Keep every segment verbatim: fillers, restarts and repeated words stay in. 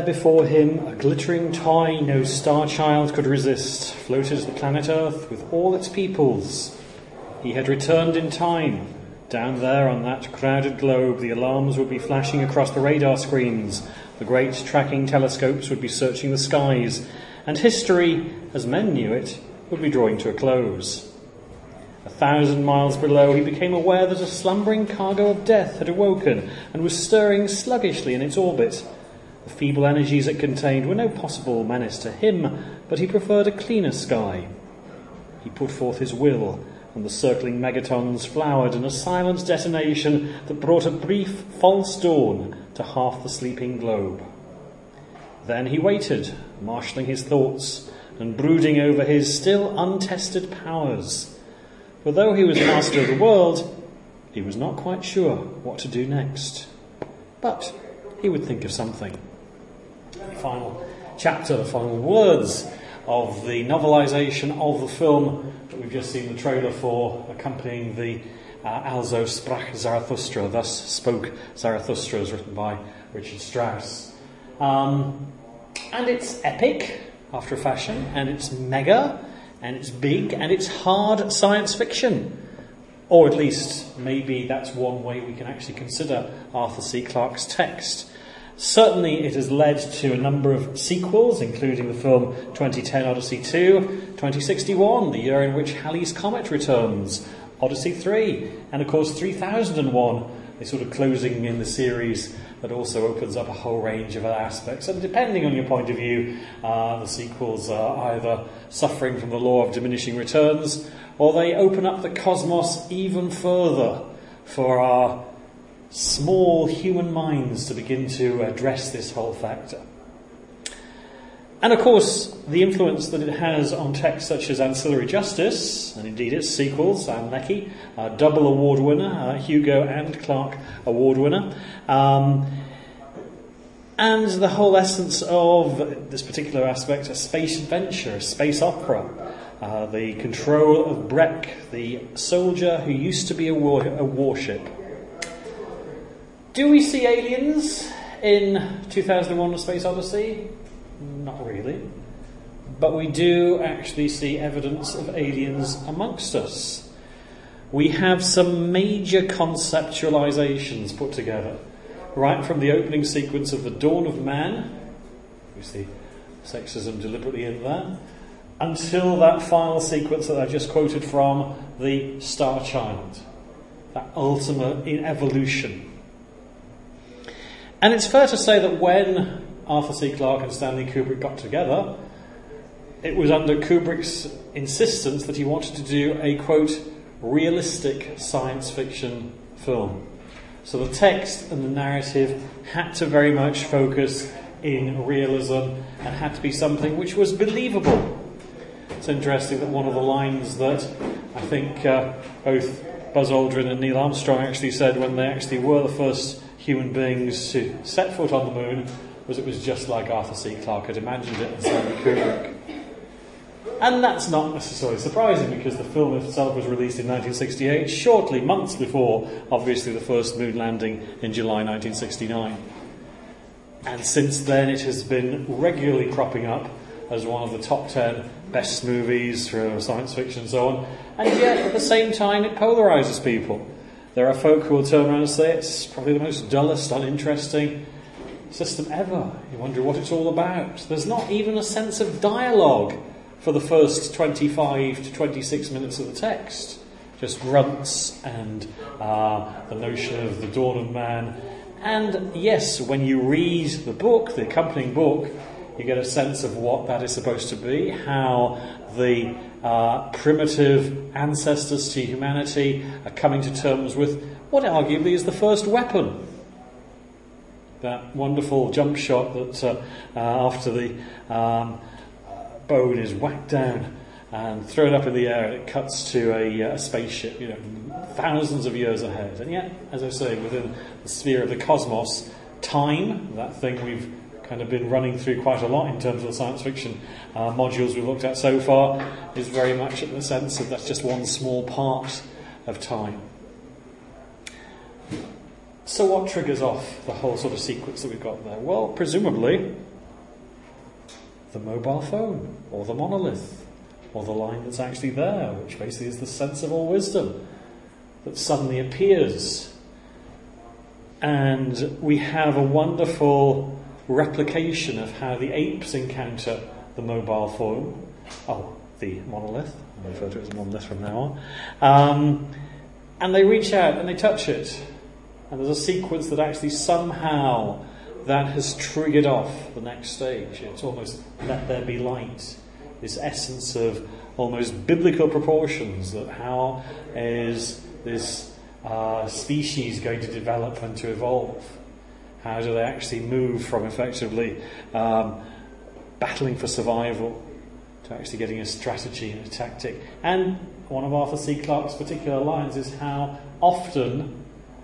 there before him, a glittering toy no star child could resist, floated the planet Earth with all its peoples. He had returned in time. Down there on that crowded globe, the alarms would be flashing across the radar screens, the great tracking telescopes would be searching the skies, and history, as men knew it, would be drawing to a close. A thousand miles below, he became aware that a slumbering cargo of death had awoken and was stirring sluggishly in its orbit. The feeble energies it contained were no possible menace to him, but he preferred a cleaner sky. He put forth his will, and the circling megatons flowered in a silent detonation that brought a brief false dawn to half the sleeping globe. Then he waited, marshalling his thoughts and brooding over his still untested powers. For though he was master of the world, he was not quite sure what to do next. But he would think of something. The final chapter, the final words of the novelisation of the film that we've just seen the trailer for, accompanying the uh, Also sprach Zarathustra, Thus Spoke Zarathustra, is written by Richard Strauss. Um, and it's epic, after a fashion, and it's mega, and it's big, and it's hard science fiction. Or at least, maybe that's one way we can actually consider Arthur C. Clarke's text. Certainly it has led to a number of sequels, including the film twenty ten Odyssey two, twenty sixty-one, the year in which Halley's Comet returns, Odyssey three, and of course three thousand one, a sort of closing in the series that also opens up a whole range of other aspects. And depending on your point of view, uh, the sequels are either suffering from the law of diminishing returns, or they open up the cosmos even further for our small human minds to begin to address this whole factor. And of course, the influence that it has on texts such as Ancillary Justice, and indeed its sequels, Anne Leckie, uh, double award winner, uh, Hugo and Clarke award winner, um, and the whole essence of this particular aspect, a space adventure, a space opera, uh, the control of Breck, the soldier who used to be a, war- a warship. Do we see aliens in two thousand one: A Space Odyssey? Not really. But we do actually see evidence of aliens amongst us. We have some major conceptualizations put together. Right from the opening sequence of The Dawn of Man, we see sexism deliberately in there, until that final sequence that I just quoted from, the Star Child, that ultimate in evolution. And it's fair to say that when Arthur C. Clarke and Stanley Kubrick got together, it was under Kubrick's insistence that he wanted to do a, quote, realistic science fiction film. So the text and the narrative had to very much focus in realism and had to be something which was believable. It's interesting that one of the lines that I think uh, both Buzz Aldrin and Neil Armstrong actually said when they actually were the first human beings to set foot on the moon was it was just like Arthur C. Clarke had imagined it and Stanley Kubrick. And that's not necessarily surprising because the film itself was released in nineteen sixty-eight, shortly, months before, obviously, the first moon landing in July nineteen sixty-nine. And since then it has been regularly cropping up as one of the top ten best movies for science fiction and so on. And yet, at the same time, it polarises people. There are folk who will turn around and say it's probably the most dullest, uninteresting system ever. You wonder what it's all about. There's not even a sense of dialogue for the first twenty-five to twenty-six minutes of the text. Just grunts and uh, the notion of the dawn of man. And yes, when you read the book, the accompanying book, you get a sense of what that is supposed to be, how the uh, primitive ancestors to humanity are coming to terms with what arguably is the first weapon. That wonderful jump shot that uh, uh, after the um, bone is whacked down and thrown up in the air and it cuts to a, a spaceship, you know, thousands of years ahead. And yet, as I say, within the sphere of the cosmos, time, that thing we've kind of been running through quite a lot in terms of the science fiction uh, modules we've looked at so far, is very much in the sense that that's just one small part of time. So what triggers off the whole sort of sequence that we've got there? Well, presumably, the mobile phone, or the monolith, or the line that's actually there, which basically is the sense of all wisdom that suddenly appears. And we have a wonderful replication of how the apes encounter the mobile phone, oh, the monolith, I'll refer to it as a monolith from now on, um, and they reach out and they touch it. And there's a sequence that actually somehow that has triggered off the next stage. It's almost let there be light. This essence of almost biblical proportions, that how is this uh, species going to develop and to evolve? How do they actually move from effectively um, battling for survival to actually getting a strategy and a tactic? And one of Arthur C. Clarke's particular lines is how often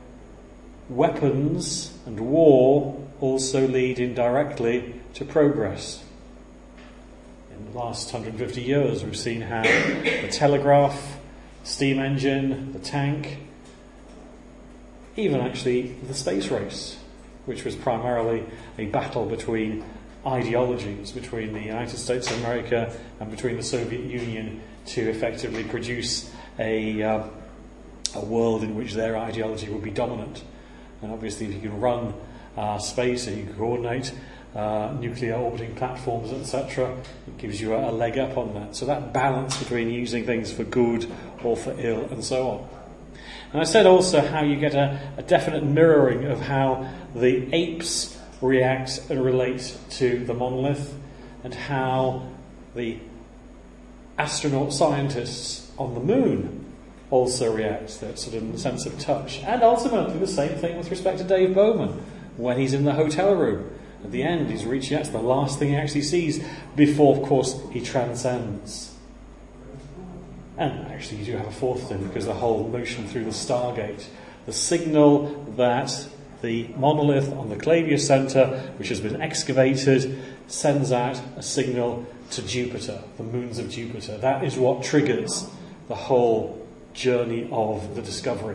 weapons and war also lead indirectly to progress. In the last one hundred fifty years, we've seen how the telegraph, steam engine, the tank, even actually the space race, which was primarily a battle between ideologies, between the United States of America and between the Soviet Union, to effectively produce a, uh, a world in which their ideology would be dominant. And obviously, if you can run uh, space and you can coordinate uh, nuclear orbiting platforms, et cetera, it gives you a, a leg up on that. So that balance between using things for good or for ill and so on. And I said also how you get a, a definite mirroring of how the apes react and relate to the monolith, and how the astronaut scientists on the moon also reacts, that sort of sense of touch. And ultimately the same thing with respect to Dave Bowman, when he's in the hotel room. At the end, he's reaching out to the last thing he actually sees before, of course, he transcends. And actually you do have a fourth thing, because the whole motion through the Stargate, the signal that the monolith on the Clavius Centre, which has been excavated, sends out a signal to Jupiter, the moons of Jupiter. That is what triggers the whole journey of the discovery.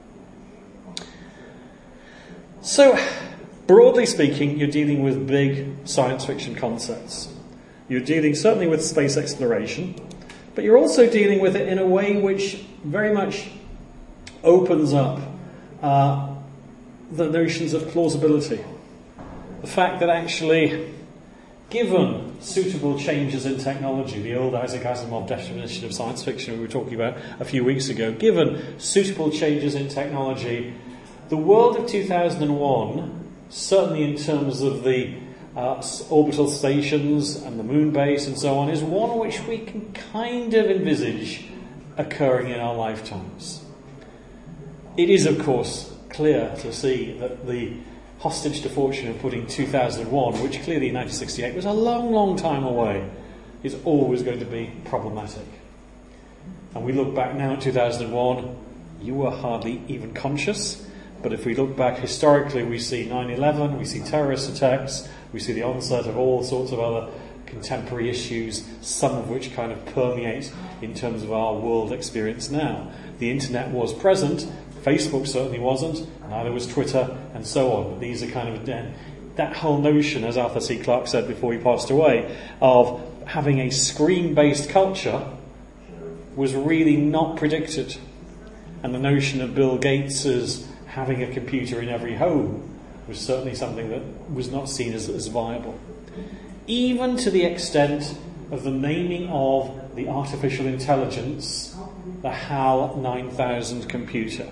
So, broadly speaking, you're dealing with big science fiction concepts. You're dealing certainly with space exploration, but you're also dealing with it in a way which very much opens up uh, the notions of plausibility. The fact that actually, given suitable changes in technology, the old Isaac Asimov definition of science fiction we were talking about a few weeks ago, given suitable changes in technology, the world of two thousand one, certainly in terms of the uh, orbital stations and the moon base and so on, is one which we can kind of envisage occurring in our lifetimes. It is, of course, clear to see that the hostage to fortune of putting two thousand one, which clearly in nineteen sixty-eight was a long, long time away, is always going to be problematic. And we look back now at two thousand one, you were hardly even conscious, but if we look back historically, we see nine eleven, we see terrorist attacks, we see the onset of all sorts of other contemporary issues, some of which kind of permeate in terms of our world experience now. The internet was present, Facebook certainly wasn't, neither was Twitter, and so on. But these are kind of, again, that whole notion, as Arthur C. Clarke said before he passed away, of having a screen-based culture was really not predicted. And the notion of Bill Gates's having a computer in every home was certainly something that was not seen as, as viable. Even to the extent of the naming of the artificial intelligence, the HAL nine thousand computer.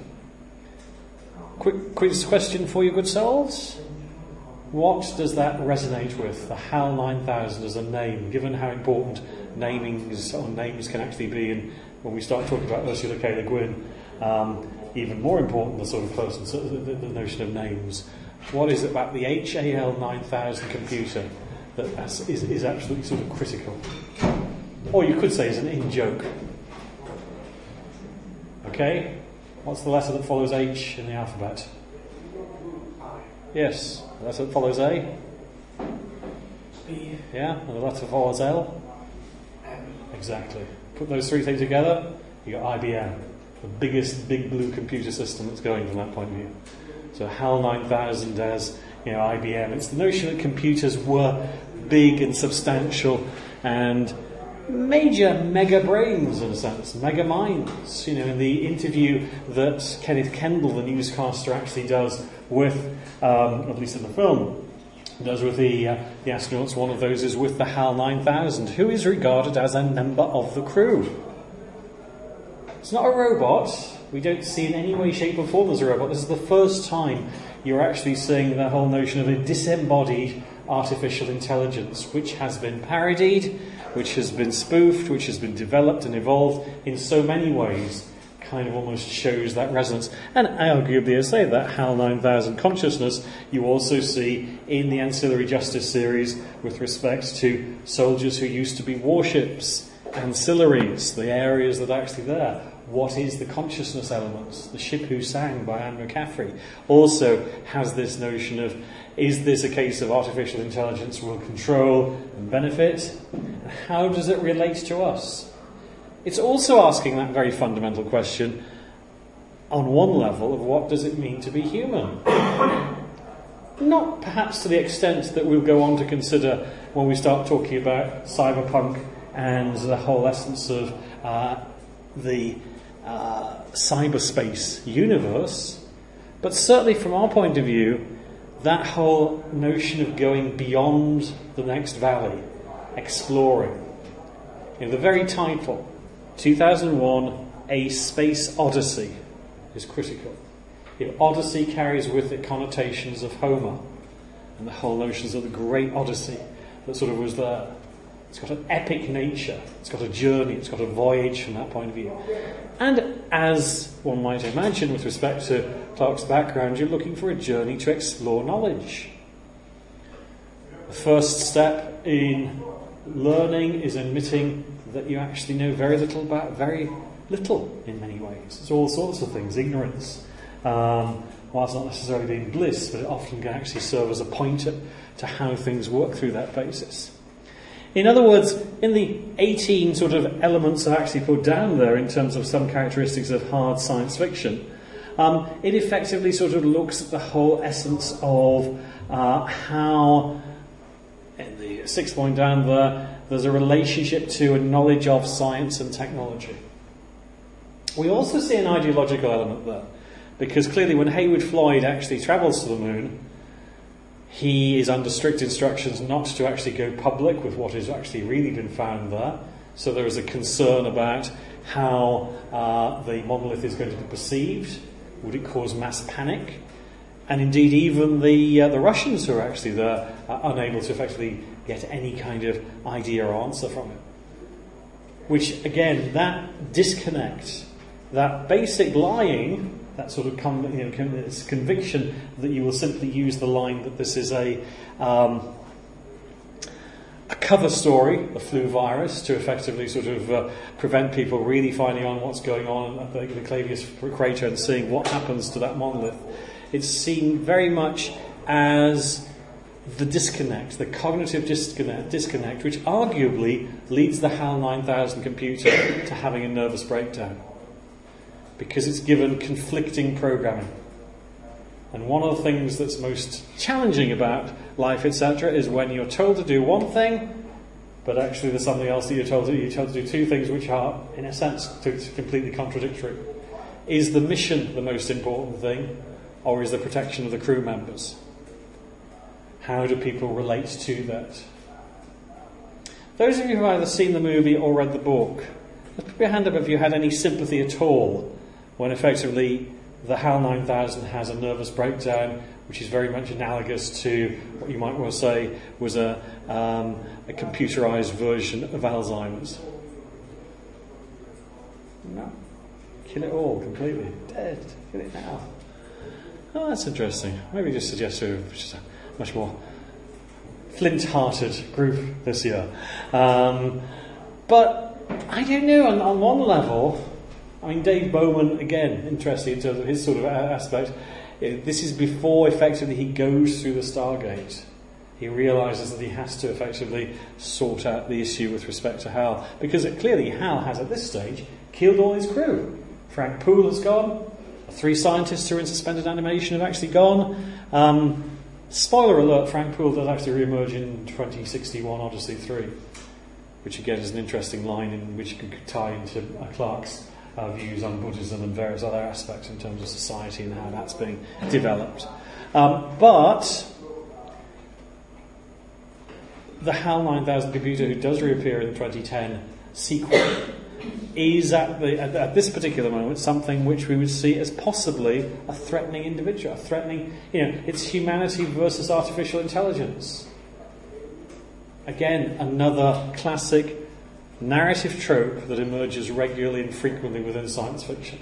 Quick quiz question for you good souls. What does that resonate with, the HAL nine thousand as a name, given how important namings or names can actually be, and when we start talking about Ursula K. Le Guin, um, even more important, the sort of person, so the, the, the notion of names. What is it about the H A L nine thousand computer that is, is absolutely sort of critical? Or you could say is an in-joke. Okay? What's the letter that follows H in the alphabet? Yes. The letter that follows A? B. Yeah. And the letter that follows L? M. Exactly. Put those three things together, you got I B M. The biggest big blue computer system that's going from that point of view. So HAL nine thousand as, you know, I B M. It's the notion that computers were big and substantial and major mega brains, in a sense, mega minds. You know, in the interview that Kenneth Kendall, the newscaster, actually does with, um, at least in the film, does with the, uh, the astronauts, one of those is with the HAL nine thousand, who is regarded as a member of the crew. It's not a robot. We don't see in any way, shape or form as a robot. This is the first time you're actually seeing the whole notion of a disembodied artificial intelligence, which has been parodied, which has been spoofed, which has been developed and evolved in so many ways, kind of almost shows that resonance. And I arguably I say that HAL nine thousand consciousness you also see in the Ancillary Justice series with respect to soldiers who used to be warships, ancillaries, the areas that are actually there. What is the consciousness element? The Ship Who Sang by Anne McCaffrey also has this notion of, is this a case of artificial intelligence will control and benefit? And how does it relate to us? It's also asking that very fundamental question on one level of what does it mean to be human? Not perhaps to the extent that we'll go on to consider when we start talking about cyberpunk and the whole essence of uh, the uh, cyberspace universe, but certainly from our point of view, that whole notion of going beyond the next valley, exploring. You know, the very title, two thousand one, A Space Odyssey, is critical. You know, Odyssey carries with it connotations of Homer and the whole notions of the great Odyssey that sort of was there. It's got an epic nature, it's got a journey, it's got a voyage from that point of view. And as one might imagine with respect to Clarke's background, you're looking for a journey to explore knowledge. The first step in learning is admitting that you actually know very little about very little in many ways. It's all sorts of things, ignorance. Um, whilst not necessarily being bliss, but it often can actually serve as a pointer to how things work through that basis. In other words, in the eighteen sort of elements I actually put down there in terms of some characteristics of hard science fiction, um, it effectively sort of looks at the whole essence of uh, how, in the sixth point down there, there's a relationship to a knowledge of science and technology. We also see an ideological element there, because clearly when Heywood Floyd actually travels to the moon, he is under strict instructions not to actually go public with what has actually really been found there. So there is a concern about how uh, the monolith is going to be perceived. Would it cause mass panic? And indeed, even the uh, the Russians who are actually there are unable to effectively get any kind of idea or answer from it. Which, again, that disconnect, that basic lying, that sort of con- you know, con- this conviction that you will simply use the line that this is a um, a cover story, the flu virus, to effectively sort of uh, prevent people really finding on what's going on at the, the Clavius crater and seeing what happens to that monolith. It's seen very much as the disconnect, the cognitive disconnect, disconnect which arguably leads the HAL nine thousand computer to having a nervous breakdown. Because it's given conflicting programming. And one of the things that's most challenging about life, et cetera, is when you're told to do one thing, but actually there's something else that you're told to do. You're told to do two things which are, in a sense, completely contradictory. Is the mission the most important thing, or is the protection of the crew members? How do people relate to that? Those of you who have either seen the movie or read the book, let's put your hand up if you had any sympathy at all when effectively the HAL nine thousand has a nervous breakdown, which is very much analogous to what you might well say was a, um, a computerized version of Alzheimer's. No. Kill it all completely. Dead. Kill it now. Oh, that's interesting. Maybe just suggest to just a much more flint-hearted group this year. Um, but I don't know, on, on one level, I mean, Dave Bowman, again, interesting in terms of his sort of aspect. This is before, effectively, he goes through the Stargate. He realises that he has to effectively sort out the issue with respect to HAL. Because it, clearly HAL has, at this stage, killed all his crew. Frank Poole has gone. The three scientists who are in suspended animation have actually gone. Um, Spoiler alert, Frank Poole does actually re-emerge in twenty sixty-one Odyssey three, which again is an interesting line in which you could tie into uh, Clarke's uh, views on Buddhism and various other aspects in terms of society and how that's being developed. Um, but the HAL nine thousand computer, who does reappear in the twenty ten sequel, is at, the, at, at this particular moment something which we would see as possibly a threatening individual, a threatening, you know, it's humanity versus artificial intelligence. Again, another classic narrative trope that emerges regularly and frequently within science fiction.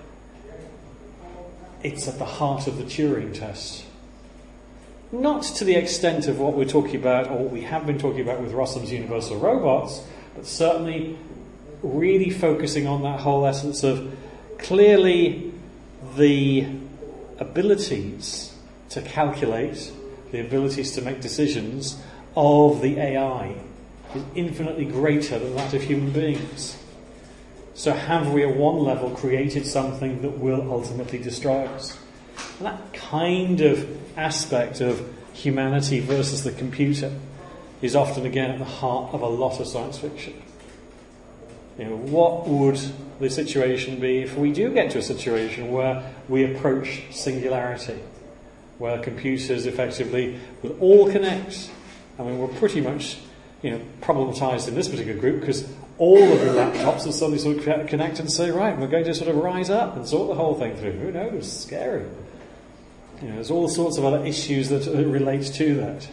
It's at the heart of the Turing test. Not to the extent of what we're talking about, or what we have been talking about with Rossum's Universal Robots, but certainly really focusing on that whole essence of clearly the abilities to calculate, the abilities to make decisions of the A I is infinitely greater than that of human beings. So have we at one level created something that will ultimately destroy us? And that kind of aspect of humanity versus the computer is often again at the heart of a lot of science fiction. You know, what would the situation be if we do get to a situation where we approach singularity, where computers effectively will all connect? I mean, we're pretty much, you know, problematized in this particular group because all of the laptops will suddenly sort of connect and say, right, we're going to sort of rise up and sort the whole thing through. Who knows? Scary. You know, there's all sorts of other issues that relate to that.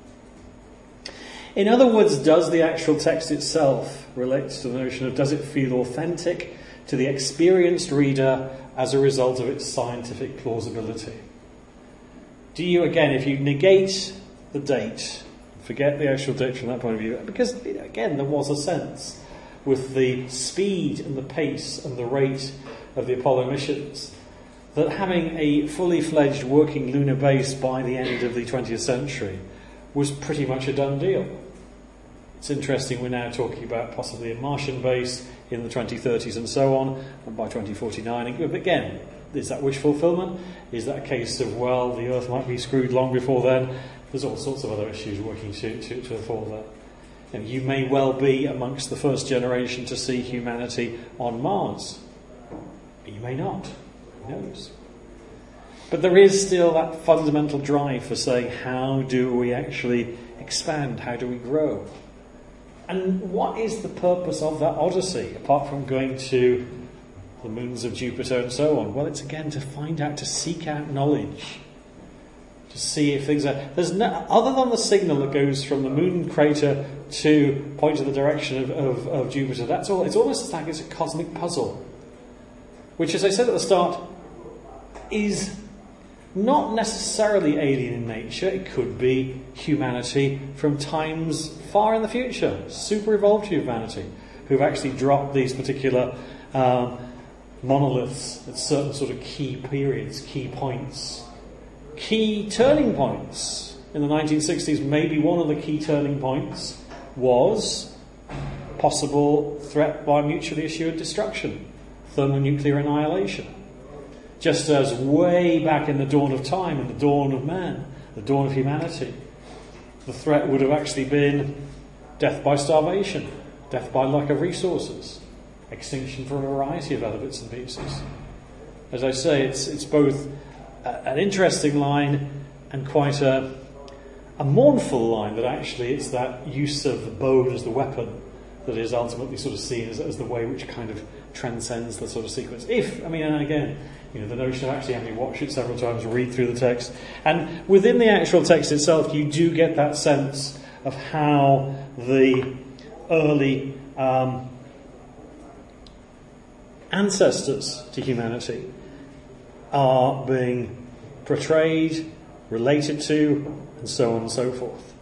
In other words, does the actual text itself relate to the notion of, does it feel authentic to the experienced reader as a result of its scientific plausibility? Do you, again, if you negate the date, forget the actual date from that point of view, because, again, there was a sense with the speed and the pace and the rate of the Apollo missions that having a fully fledged working lunar base by the end of the twentieth century was pretty much a done deal. It's interesting, we're now talking about possibly a Martian base in the twenty thirties and so on, and by twenty forty-nine. But again, is that wish fulfillment? Is that a case of, well, the Earth might be screwed long before then? There's all sorts of other issues working to, to, to the fore there. And you may well be amongst the first generation to see humanity on Mars. But you may not. Who knows? But there is still that fundamental drive for saying, how do we actually expand? How do we grow? And what is the purpose of that odyssey, apart from going to the moons of Jupiter and so on? Well, it's again to find out, to seek out knowledge, to see if things are... There's no, other than the signal that goes from the moon crater to point to the direction of, of, of Jupiter, that's all. It's almost like it's a cosmic puzzle, which, as I said at the start, is not necessarily alien in nature. It could be humanity from times far in the future, super evolved humanity, who've actually dropped these particular um, monoliths at certain sort of key periods, key points, key turning points. In the nineteen sixties, maybe one of the key turning points was possible threat by mutually assured destruction, thermonuclear annihilation. Just as way back in the dawn of time, in the dawn of man, the dawn of humanity, the threat would have actually been death by starvation, death by lack of resources, extinction for a variety of other bits and pieces. As I say, it's it's both a, an interesting line and quite a, a mournful line, that actually it's that use of the bone as the weapon that is ultimately sort of seen as, as the way which kind of transcends the sort of sequence. If, I mean, and again, you know, the notion of actually having to watch it several times, read through the text, and within the actual text itself, you do get that sense of how the early um, ancestors to humanity are being portrayed, related to, and so on and so forth.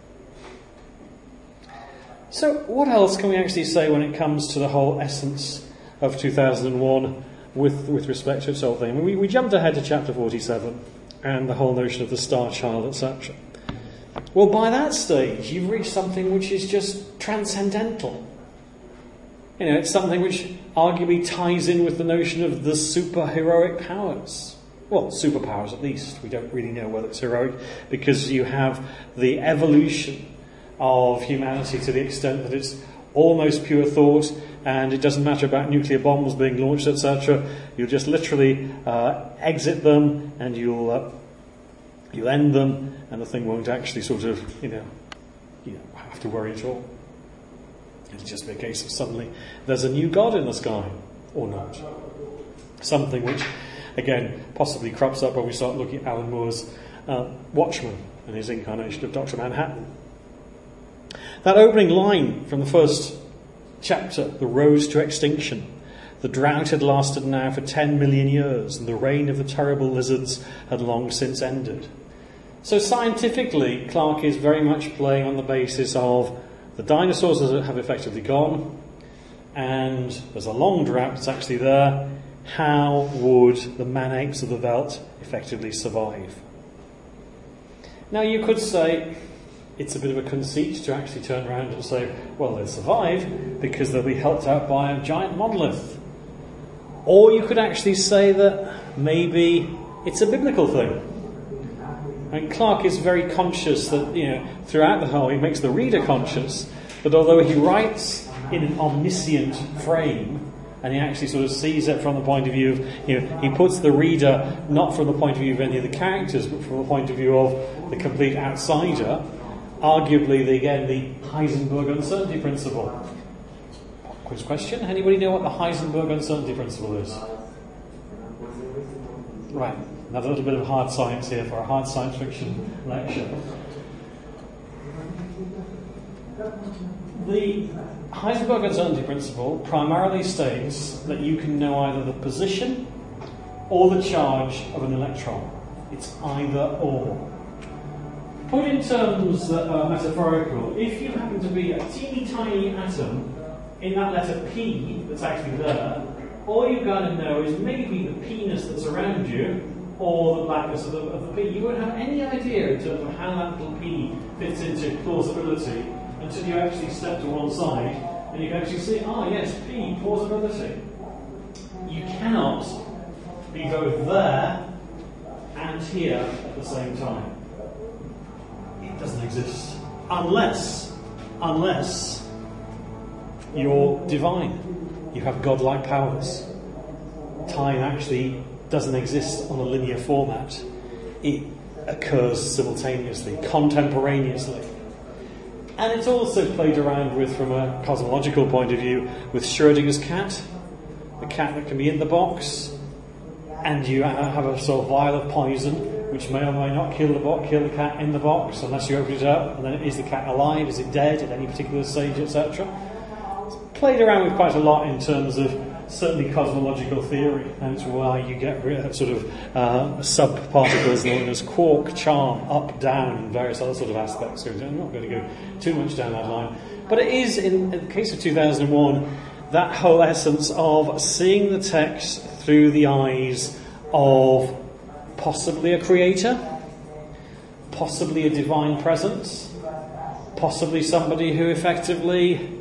So what else can we actually say when it comes to the whole essence of two thousand one with with respect to its whole thing? I mean, we, we jumped ahead to chapter forty-seven and the whole notion of the star child, et cetera. Well, by that stage, you've reached something which is just transcendental. You know, it's something which arguably ties in with the notion of the superheroic powers. well, superpowers at least. We don't really know whether it's heroic, because you have the evolution of humanity to the extent that it's almost pure thought, and it doesn't matter about nuclear bombs being launched, et cetera. You'll just literally uh, exit them, and you'll uh, you'll end them, and the thing won't actually sort of, you know, you know, have to worry at all. It'll just be a case of suddenly there's a new god in the sky, or not. Something which, again, possibly crops up when we start looking at Alan Moore's uh, Watchmen and his incarnation of Doctor Manhattan. That opening line from the first chapter, the rose to extinction. The drought had lasted now for ten million years, and the reign of the terrible lizards had long since ended. So scientifically, Clarke is very much playing on the basis of the dinosaurs have effectively gone, and there's a long drought that's actually there. How would the man-apes of the veldt effectively survive? Now you could say it's a bit of a conceit to actually turn around and say, well, they'll survive because they'll be helped out by a giant monolith. Or you could actually say that maybe it's a biblical thing. And Clarke is very conscious that, you know, throughout the whole, he makes the reader conscious that although he writes in an omniscient frame, and he actually sort of sees it from the point of view of, you know, he puts the reader not from the point of view of any of the characters, but from the point of view of the complete outsider, arguably, the, again, the Heisenberg uncertainty principle. Quiz question. Anybody know what the Heisenberg uncertainty principle is? Right. Another little bit of hard science here for a hard science fiction lecture. The Heisenberg uncertainty principle primarily states that you can know either the position or the charge of an electron. It's either or. Put in terms that are metaphorical, if you happen to be a teeny tiny atom in that letter P that's actually there, all you've got to know is maybe the P-ness that's around you or the blackness of the, of the P. You won't have any idea in terms of how that little P fits into plausibility until you actually step to one side and you can actually see, ah, yes, P, plausibility. You cannot be both there and here at the same time. It doesn't exist. Unless, unless you're divine. You have godlike powers. Time actually doesn't exist on a linear format. It occurs simultaneously, contemporaneously. And it's also played around with from a cosmological point of view with Schrödinger's cat, the cat that can be in the box, and you have a sort of vial of poison which may or may not kill the bo- kill the cat in the box unless you open it up, and then is the cat alive, is it dead at any particular stage, et cetera. It's played around with quite a lot in terms of certainly cosmological theory, and it's why you get sort of uh, sub-particles known as quark, charm, up, down, and various other sort of aspects. So I'm not going to go too much down that line. But it is, in, in the case of two thousand one, that whole essence of seeing the text through the eyes of possibly a creator, possibly a divine presence, possibly somebody who effectively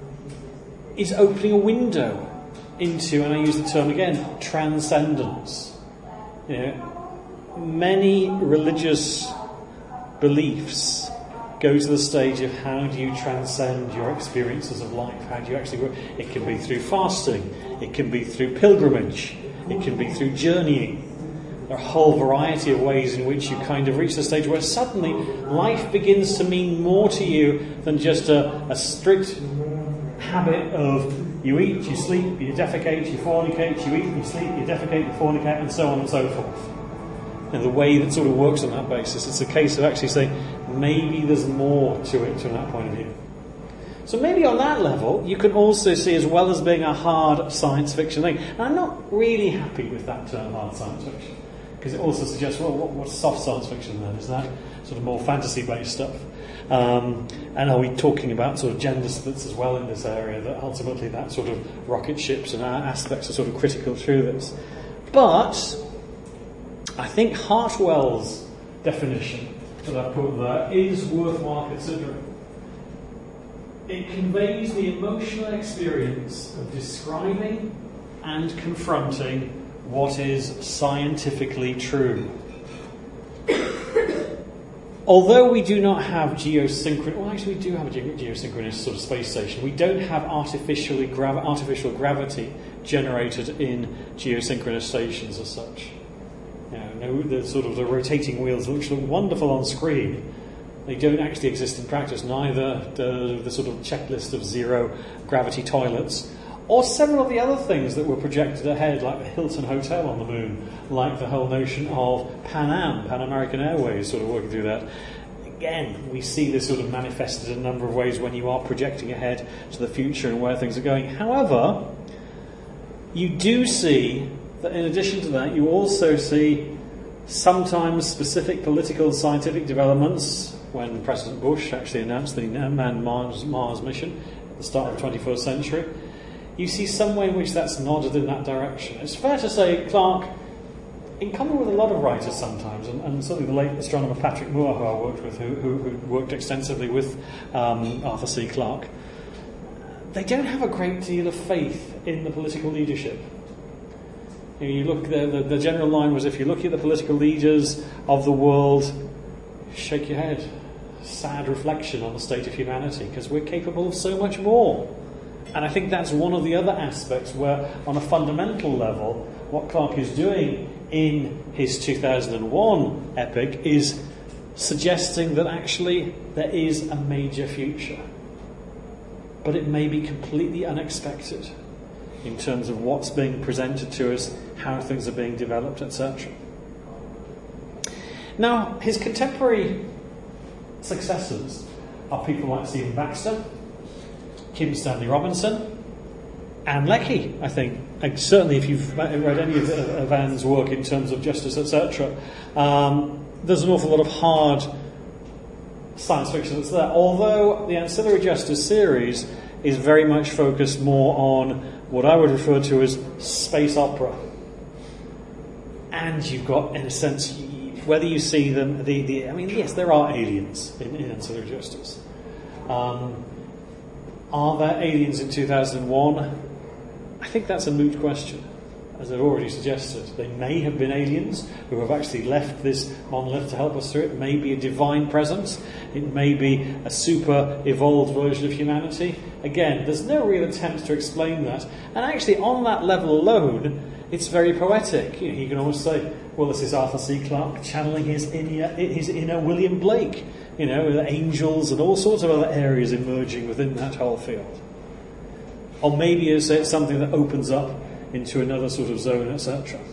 is opening a window into, and I use the term again, transcendence. You know, many religious beliefs go to the stage of how do you transcend your experiences of life? How do you actually work? It can be through fasting, it can be through pilgrimage, it can be through journeying. There are a whole variety of ways in which you kind of reach the stage where suddenly life begins to mean more to you than just a, a strict habit of you eat, you sleep, you defecate, you fornicate, you eat, you sleep, you defecate, you fornicate, and so on and so forth. And the way that sort of works on that basis, it's a case of actually saying maybe there's more to it from that point of view. So maybe on that level, you can also see, as well as being a hard science fiction thing, and I'm not really happy with that term, hard science fiction, because it also suggests, well, what, what's soft science fiction then? Is that sort of more fantasy-based stuff? Um, and are we talking about sort of gender splits as well in this area, that ultimately that sort of rocket ships and aspects are sort of critical through this? But I think Hartwell's definition that I put there is worthwhile considering. It conveys the emotional experience of describing and confronting what is scientifically true. Although we do not have geosynchronous, well actually we do have a ge- geosynchronous sort of space station, we don't have artificially gravi- artificial gravity generated in geosynchronous stations as such. You know, no, the sort of the rotating wheels which look wonderful on screen, they don't actually exist in practice, neither the, the sort of checklist of zero gravity toilets, or several of the other things that were projected ahead, like the Hilton Hotel on the moon, like the whole notion of Pan Am, Pan American Airways, sort of working through that. Again, we see this sort of manifested in a number of ways when you are projecting ahead to the future and where things are going. However, you do see that in addition to that, you also see sometimes specific political and scientific developments. When President Bush actually announced the manned Mars, Mars mission at the start of the twenty-first century, you see some way in which that's nodded in that direction. It's fair to say Clarke, in common with a lot of writers sometimes, and, and certainly the late astronomer Patrick Moore, who I worked with, who, who, who worked extensively with um, Arthur C. Clarke, they don't have a great deal of faith in the political leadership. You know, you look, the, the, the general line was, if you look at the political leaders of the world, shake your head. Sad reflection on the state of humanity, because we're capable of so much more. And I think that's one of the other aspects where, on a fundamental level, what Clarke is doing in his two thousand one epic is suggesting that actually there is a major future. But it may be completely unexpected in terms of what's being presented to us, how things are being developed, et cetera. Now, his contemporary successors are people like Stephen Baxter, Kim Stanley Robinson, Anne Leckie, I think. And certainly if you've read any of, of Anne's work in terms of justice, et cetera, um, there's an awful lot of hard science fiction that's there. Although the Ancillary Justice series is very much focused more on what I would refer to as space opera. And you've got, in a sense, whether you see them, the, the I mean, yes, there are aliens in, in Ancillary Justice. Um, Are there aliens in two thousand one? I think that's a moot question, as I've already suggested. They may have been aliens who have actually left this monolith to help us through it. It may be a divine presence. It may be a super evolved version of humanity. Again, there's no real attempt to explain that. And actually, on that level alone, it's very poetic. You know, you can almost say, well, this is Arthur C. Clarke channeling his inner, his inner William Blake. You know, with angels and all sorts of other areas emerging within that whole field. Or maybe it's something that opens up into another sort of zone, et cetera.